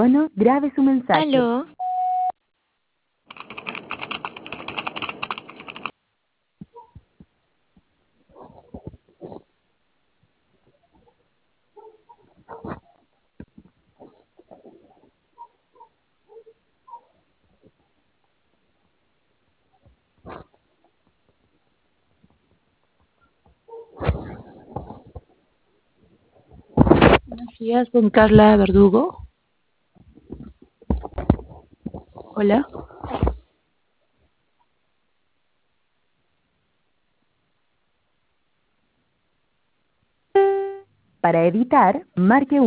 tono, grabe su mensaje. ¿Aló? Buenos días, con Carla Verdugo. Hola. Para editar, marque